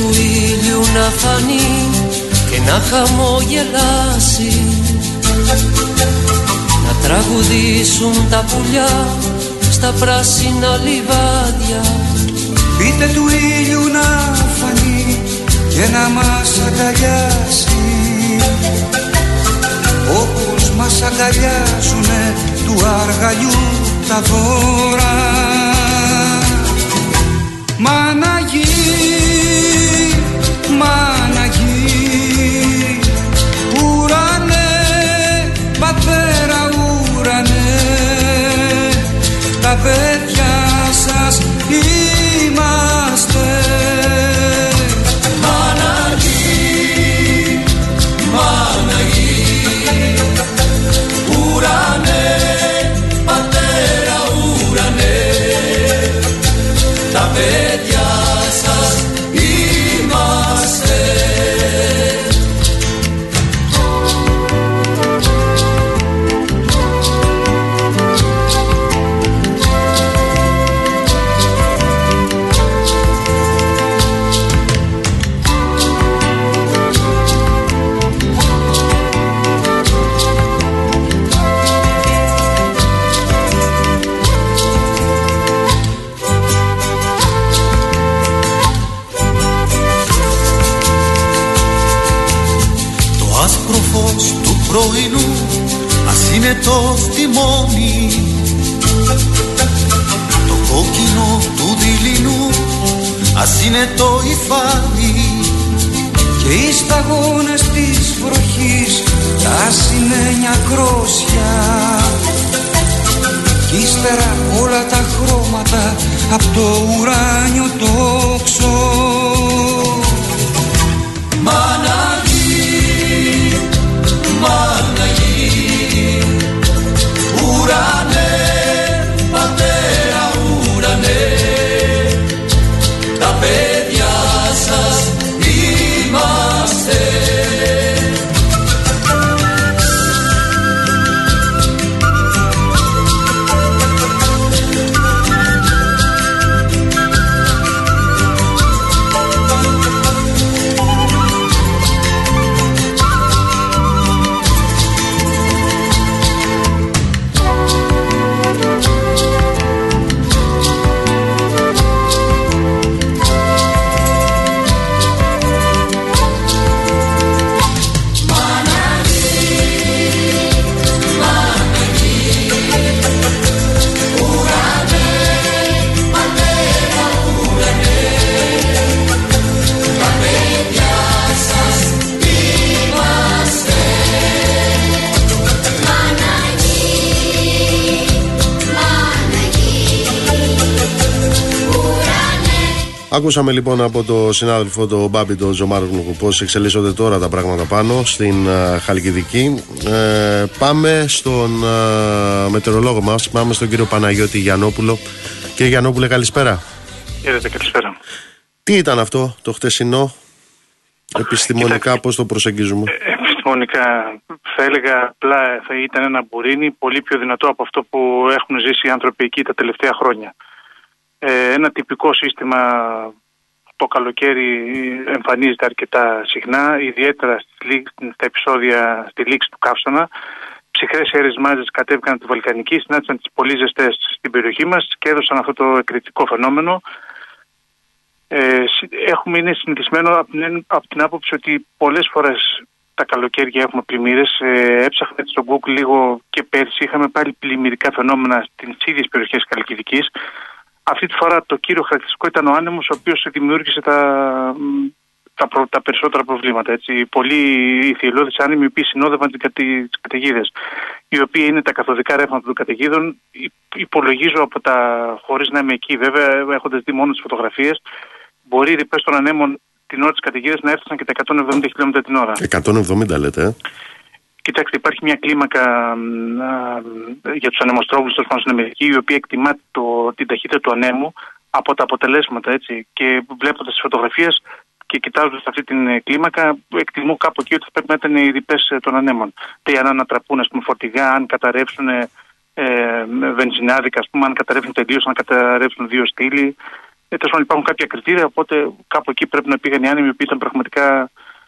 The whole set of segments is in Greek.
του ήλιου να φανεί και να χαμογελάσει, να τραγουδήσουν τα πουλιά στα πράσινα λιβάδια. Πείτε του ήλιου να φανεί και να μας αγκαλιάσει, όπως μας αγκαλιάζουνε του αργαλιού τα δώρα. Μάνα γη, μάνα γη, ουρανέ, πατέρα ουρανέ, τα παιδιά σας είμαστε. Μάνα γη, μάνα γη, ουρανέ, πατέρα ουρανέ, τα παιδιά σας είμαστε. Πρωινού, ας είναι το τιμόνι, το κόκκινο του δειλινού, ας είναι το υφάδι, και οι σταγόνες της βροχής, τα ασημένια κρόσια, κι ύστερα όλα τα χρώματα απ' το ουράνιο τόξο. Μάνα γη, μάνα γη, ουρανέ, πατέρα ουρανέ, τα παιδιά σας είμαστε. Ακούσαμε λοιπόν από το συνάδελφο τον Μπάμπη, τον Ζωμάρογλου, πώς εξελίσσονται τώρα τα πράγματα πάνω στην Χαλκιδική. Πάμε στον μετεωρολόγο μας, πάμε στον κύριο Παναγιώτη Γιαννόπουλο. Κύριε Γιαννόπουλε, καλησπέρα. Χαίρετε, καλησπέρα. Τι ήταν αυτό το χτεσινό, επιστημονικά πώς το προσεγγίζουμε? Επιστημονικά θα έλεγα απλά θα ήταν ένα μπουρίνι πολύ πιο δυνατό από αυτό που έχουν ζήσει οι άνθρωποι εκεί τα τελευταία χρόνια. Ένα τυπικό σύστημα το καλοκαίρι εμφανίζεται αρκετά συχνά, ιδιαίτερα στα επεισόδια στη λήξη του καύσωνα. Ψυχρές αέρες μάζες κατέβηκαν από τη Βαλκανική, συνάντησαν τις πολύ ζεστές στην περιοχή μας και έδωσαν αυτό το εκρηκτικό φαινόμενο. Είναι συνηθισμένο από την άποψη ότι πολλές φορές τα καλοκαίρια έχουμε πλημμύρες. Έψαχνα στο Google λίγο και πέρσι είχαμε πάλι πλημμυρικά φαινόμενα στις ίδιες περιοχές της Χαλκιδικής. Αυτή τη φορά το κύριο χαρακτηριστικό ήταν ο άνεμος, ο οποίος δημιούργησε τα περισσότερα προβλήματα. Έτσι. Πολλοί ηθιελώδεις άνεμοι οι οποίοι συνόδευαν τις καταιγίδες, οι οποίοι είναι τα καθοδικά ρεύματα των καταιγίδων. Υπολογίζω χωρίς να είμαι εκεί βέβαια, έχοντας δει μόνο τις φωτογραφίες, μπορεί οι ρηπές των ανέμων την ώρα της καταιγίδας να έφτασαν και τα 170 χιλιόμετρα την ώρα. 170 λέτε, Κοιτάξτε, υπάρχει μια κλίμακα για τους ανεμοστρόβιλους στην Αμερική, η οποία εκτιμά την ταχύτητα του ανέμου από τα αποτελέσματα. Έτσι. Και βλέποντας τις φωτογραφίες και κοιτάζοντας αυτή την κλίμακα, εκτιμώ κάπου εκεί ότι θα πρέπει να ήταν οι ρηπές των ανέμων. Αν ανατραπούν φορτηγά, αν καταρρεύσουν βενζινάδικα, αν καταρρεύσουν τελείως, αν καταρρεύσουν δύο στήλοι. Τέλος πάντων, υπάρχουν κάποια κριτήρια, οπότε κάπου εκεί πρέπει να πήγαν οι άνεμοι που ήταν πραγματικά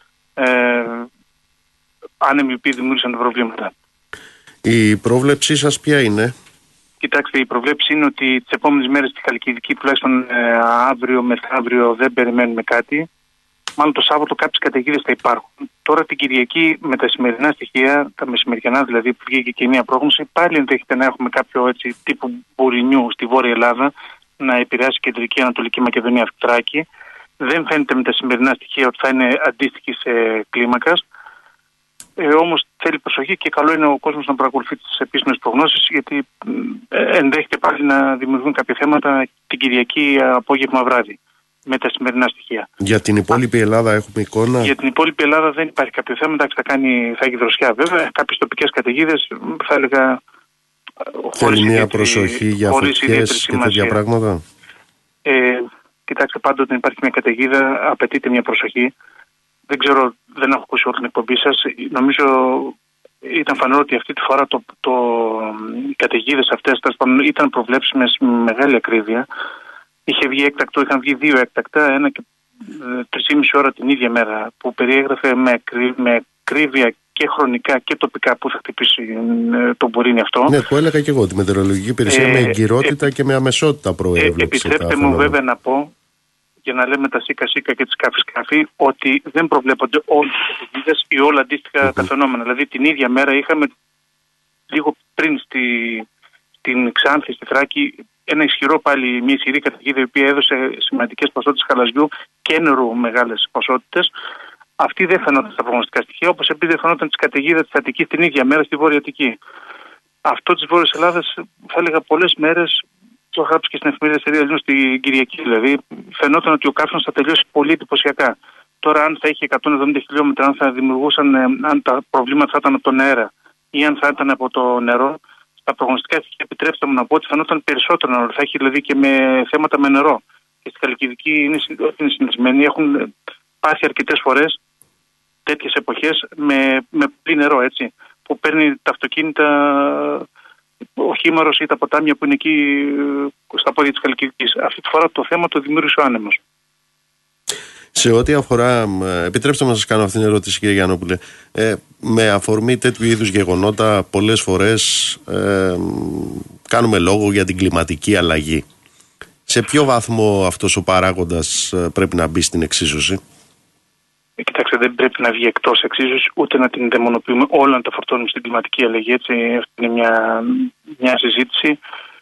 άνεμοι που δημιούργησαν τα προβλήματα. Η πρόβλεψή σας ποια είναι? Κοιτάξτε, η προβλέψη είναι ότι τις επόμενες μέρες στη Χαλκιδική, τουλάχιστον αύριο μεθαύριο, δεν περιμένουμε κάτι. Μάλλον το Σάββατο κάποιες καταιγίδες θα υπάρχουν. Τώρα την Κυριακή με τα σημερινά στοιχεία, τα μεσημεριανά δηλαδή που βγήκε και η νέα πρόγνωση, πάλι ενδέχεται να έχουμε κάποιο έτσι τύπου μπουρινιού στη Βόρεια Ελλάδα να επηρεάσει Κεντρική Ανατολική Μακεδονία, Θράκη. Δεν φαίνεται με τα σημερινά στοιχεία ότι θα είναι αντίστοιχη σε κλίμακας. Όμως θέλει προσοχή και καλό είναι ο κόσμος να παρακολουθεί τις επίσημες προγνώσεις, γιατί ενδέχεται πάλι να δημιουργούν κάποια θέματα την Κυριακή απόγευμα βράδυ με τα σημερινά στοιχεία. Για την υπόλοιπη Ελλάδα έχουμε εικόνα? Για την υπόλοιπη Ελλάδα δεν υπάρχει κάποιο θέμα. Εντάξει, θα έχει δροσιά βέβαια. Κάποιες τοπικές καταιγίδες θα έλεγα. Θέλει μια προσοχή για φωτιές και τέτοια πράγματα. Κοιτάξτε, πάντα όταν υπάρχει μια καταιγίδα απαιτείται μια προσοχή. Δεν ξέρω, δεν έχω ακούσει όλη την εκπομπή σας. Νομίζω ήταν φανερό ότι αυτή τη φορά οι καταιγίδες αυτές ήταν προβλέψιμες με μεγάλη ακρίβεια. Είχαν βγει 2 έκτακτα, ένα και 3,5 ώρα την ίδια μέρα, που περιέγραφε με ακρίβεια και χρονικά και τοπικά που θα χτυπήσει τον Μπορίνι αυτό. Ναι, που έλεγα και εγώ, τη μετεωρολογική υπηρεσία με εγκυρότητα και με αμεσότητα προέβλεψε. Επιτρέπτε μου βέβαια να πω, για να λέμε τα σίκα-σίκα και τις σκάφη, ότι δεν προβλέπονται όλες τις καταιγίδες ή όλα αντίστοιχα τα φαινόμενα. Δηλαδή την ίδια μέρα είχαμε λίγο πριν στην Ξάνθη, στη Θράκη, μια ισχυρή καταιγίδα η οποία έδωσε σημαντικές ποσότητες χαλαζιού και νερού μεγάλες ποσότητες. Αυτή δεν φαινόταν στα προγνωστικά στοιχεία, όπως επίσης δεν φαινόταν τις καταιγίδες της Αττικής την ίδια μέρα στη Βόρεια Αττική. Αυτό της Βόρειας Ελλάδας, θα έλεγα πολλές μέρες, το έχω γράψει και στην εφημερίδα Στερία στην Κυριακή, δηλαδή φαινόταν ότι ο καύσωνας θα τελειώσει πολύ εντυπωσιακά. Τώρα, αν θα είχε 170 χιλιόμετρα, αν θα δημιουργούσαν, αν τα προβλήματα θα ήταν από τον αέρα ή αν θα ήταν από το νερό, στα προγνωστικά στοιχεία επιτρέψτε μου να πω ότι φαινόταν περισσότερο νερό. Θα έχει δηλαδή και με θέματα με νερό. Και στη Χαλκιδική είναι συνηθισμένοι, έχουν πάθει αρκετές φορές τέτοιες εποχές με πολύ νερό, έτσι, που παίρνει τα αυτοκίνητα, ο χήμαρος ή τα ποτάμια που είναι εκεί στα πόδια της Χαλκιδικής. Αυτή τη φορά το θέμα το δημιούργησε ο άνεμος. Σε ό,τι αφορά, επιτρέψτε μου να σας κάνω αυτήν την ερώτηση, κύριε Γιαννόπουλε, με αφορμή τέτοιου είδους γεγονότα πολλές φορές κάνουμε λόγο για την κλιματική αλλαγή. Σε ποιο βαθμό αυτός ο παράγοντας πρέπει να μπει στην εξίσωση? Κοιτάξτε, δεν πρέπει να βγει εκτός εξίσωσης, ούτε να την δαιμονοποιούμε όλα, να τα φορτώνουμε στην κλιματική αλλαγή. Έτσι, αυτή είναι μια συζήτηση.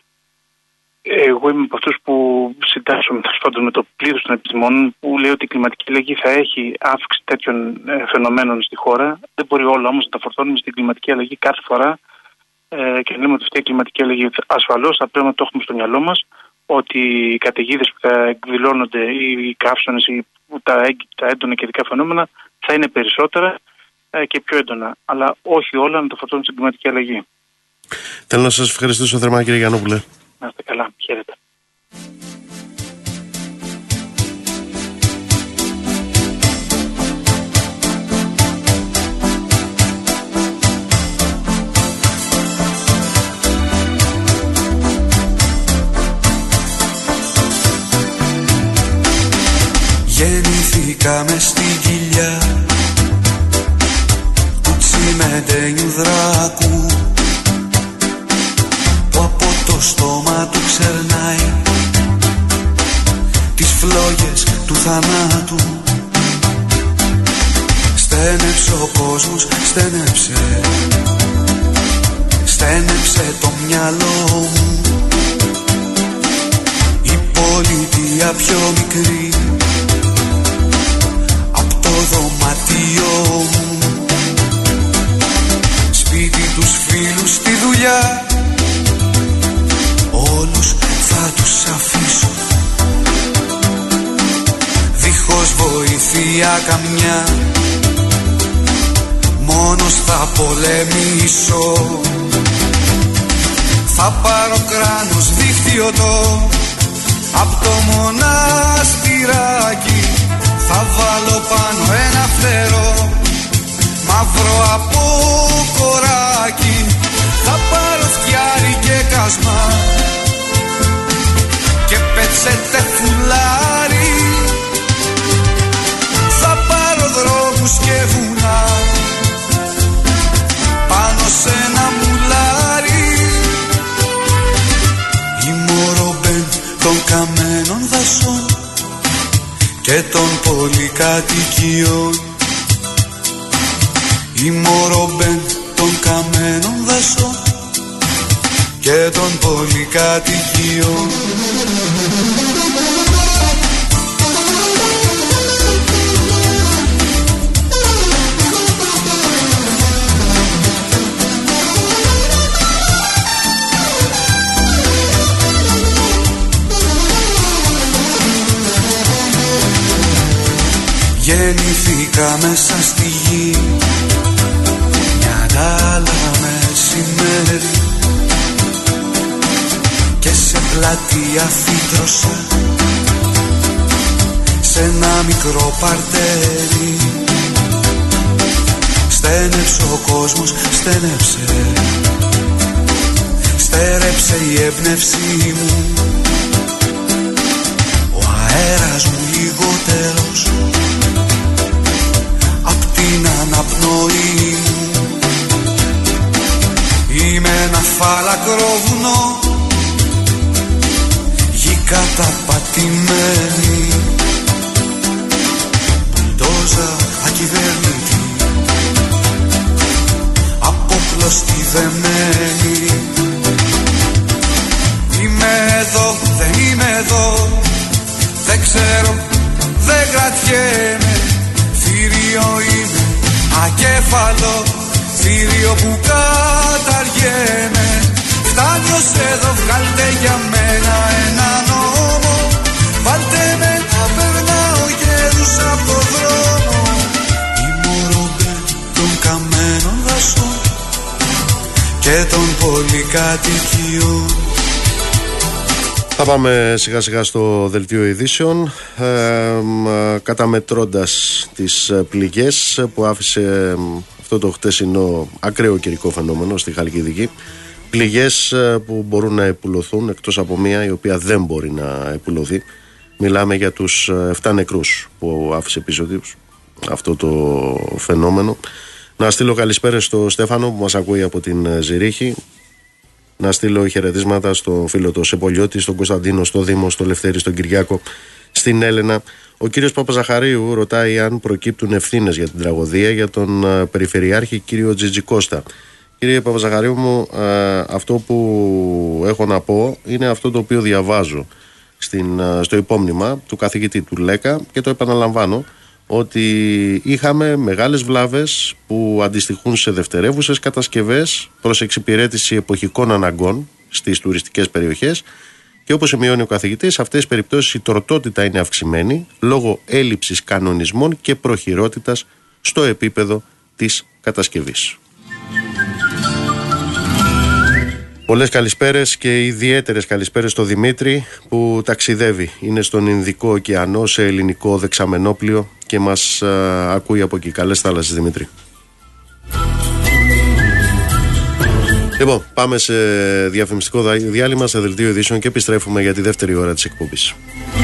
Εγώ είμαι από αυτούς που συντάσσομαι με το πλήθος των επιστημόνων, που λέει ότι η κλιματική αλλαγή θα έχει αύξηση τέτοιων φαινομένων στη χώρα. Δεν μπορεί όλα όμως να τα φορτώνουμε στην κλιματική αλλαγή κάθε φορά και λέμε ότι αυτή η κλιματική αλλαγή ασφαλώς θα πρέπει να το έχουμε στο μυαλό μας, ότι οι καταιγίδες που θα εκδηλώνονται ή οι καύσωνες ή τα έντονα και ειδικά φαινόμενα θα είναι περισσότερα και πιο έντονα. Αλλά όχι όλα να το φορτώνουμε στην κλιματική αλλαγή. Θέλω να σας ευχαριστήσω θερμά, κύριε Γιαννόπουλε. Να είστε καλά. Χαίρετε. Γεννηθήκαμε στην κοιλιά του τσιμεντένιου δράκου, που από το στόμα του ξερνάει τις φλόγες του θανάτου. Στένεψε ο κόσμος, στένεψε το μυαλό μου. Η πολιτεία πιο μικρή απ' το δωμάτιό μου. Σπίτι τους φίλους, στη δουλειά, όλους θα τους αφήσω, δίχως βοήθεια καμιά, μόνος θα πολεμήσω. Θα πάρω κράνος δίχτυωτό απ' το μοναστηράκι, θα βάλω πάνω ένα φτερό μαύρο από κοράκι. Θα πάρω φτιάρι και κασμά και πετσέτε φουλά δρόμους και βουνά, πάνω σε ένα μουλάρι. Είμαι ο Ρομπέν των καμένων δασών και των πολυκατοικιών. Είμαι ο Ρομπέν των καμένων δασών και των πολυκατοικιών. Γεννηθήκα μέσα στη γη μια άλλα μεσημέρι και σε πλατεία φύτρωσα σε ένα μικρό παρτέρι. Στένεψε ο κόσμος, στένεψε, στέρεψε η έμπνευσή μου, ο αέρας μου λιγότερος απ' την αναπνοή μου. Είμαι ένα φάλακρο βουνό, γη καταπατημένη, μπουλντόζα ακυβέρνητη, απόπλωστη δεμένη. Είμαι εδώ, δεν είμαι εδώ, δεν ξέρω, δεν κρατιέμαι. Θηρίο είναι, ακέφαλο, θηρίο που καταργέμαι. Φτάνει ως εδώ, βγάλτε για μένα ένα νόμο, βάλτε με να περνάω γέρους από το δρόμο. Είμαι ο Ρομπέν των καμένων δασών και των πολυκατοικιών. Θα πάμε σιγά σιγά στο δελτίο ειδήσεων, καταμετρώντας τις πληγές που άφησε αυτό το χτεσινό ακραίο καιρικό φαινόμενο στη Χαλκιδική. Πληγές που μπορούν να επουλωθούν, εκτός από μία η οποία δεν μπορεί να επουλωθεί. Μιλάμε για τους 7 νεκρούς που άφησε πίσω τους αυτό το φαινόμενο. Να στείλω καλησπέρες στο Στέφανο που μας ακούει από την Ζηρίχη. Να στείλω χαιρετίσματα στον φίλο το Σεπολιώτη, στον Κωνσταντίνο, στο Δήμο, στο Λευτέρη, στον Κυριάκο, στην Έλενα. Ο κύριος Παπαζαχαρίου ρωτάει αν προκύπτουν ευθύνες για την τραγωδία για τον Περιφερειάρχη κύριο Τζιτζικώστα. Κύριε Παπαζαχαρίου μου, αυτό που έχω να πω είναι αυτό το οποίο διαβάζω στο υπόμνημα του καθηγητή του ΛΕΚΑ και το επαναλαμβάνω, ότι είχαμε μεγάλες βλάβες που αντιστοιχούν σε δευτερεύουσες κατασκευές προς εξυπηρέτηση εποχικών αναγκών στις τουριστικές περιοχές και όπως σημειώνει ο καθηγητής, σε αυτές τις περιπτώσεις η τροτότητα είναι αυξημένη λόγω έλλειψης κανονισμών και προχειρότητας στο επίπεδο της κατασκευής. Πολλές καλησπέρες και ιδιαίτερες καλησπέρες στο Δημήτρη που ταξιδεύει. Είναι στον Ινδικό ωκεανό σε ελληνικό δεξαμενόπλιο και μας ακούει από εκεί. Καλές θάλασσες, Δημήτρη. Λοιπόν, πάμε σε διαφημιστικό διάλειμμα, σε δελτίο ειδήσεων και επιστρέφουμε για τη δεύτερη ώρα της εκπομπής.